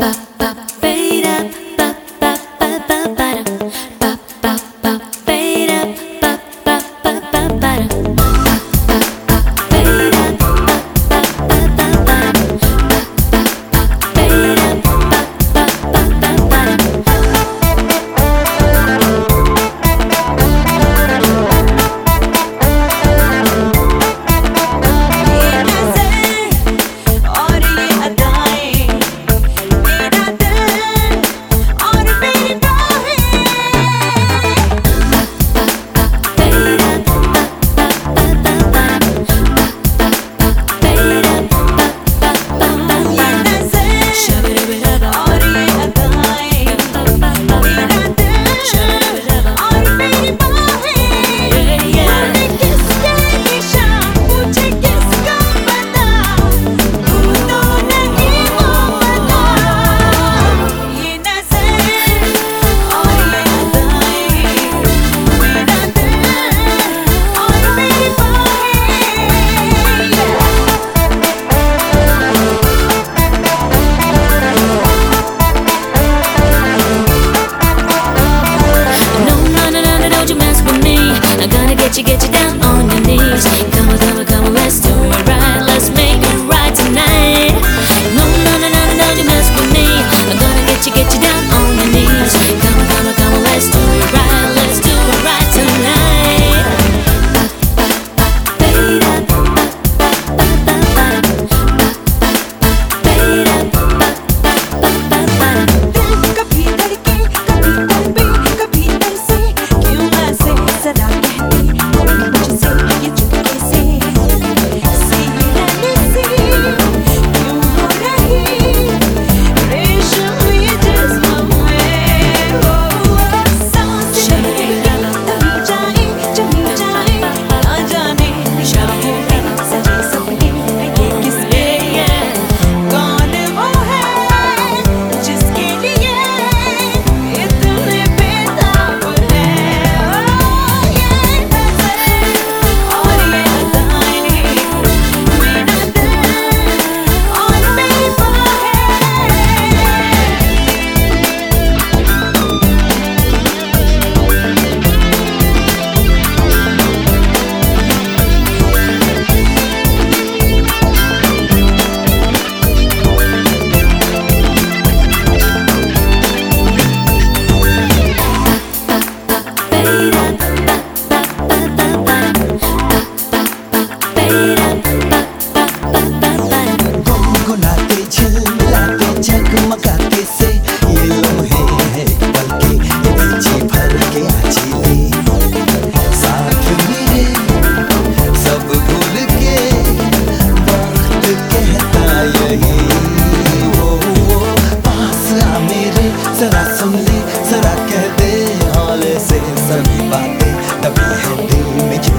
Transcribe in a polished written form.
Get you down on your knees. Come on, come on, come on, let's do it right. Let's make it right tonight. No, no, no, no, no, don't you mess with me. I'm gonna get you down on your knees. Come on, come on, come on, let's do it right. Let's do it right tonight. कभी धड़के कभी तड़पे कभी तरसे क्यों ऐसे सदा कहती मुझसे ये चुपके से सीने से क्यों हो रही रेशमी जिस्म में सांसें तभी जाए जमी जाए ना जाने निशानों में सजे सपने ये किसके कौन वो है जिसके लिए इतने बेताब है ये नज़र और ये अदाएं मेरा दिल और मेरी बाहें गुनगुनाते झिलमिलाते जगमगाते से ये लम्हे हैं पल के ये जी भर के आजीले साथ मेरे सब भूल के वक्त कहता यही वो पास आ मेरे जरा सुन ले जरा कह दे हौले से सभी बातें तभी है दिल में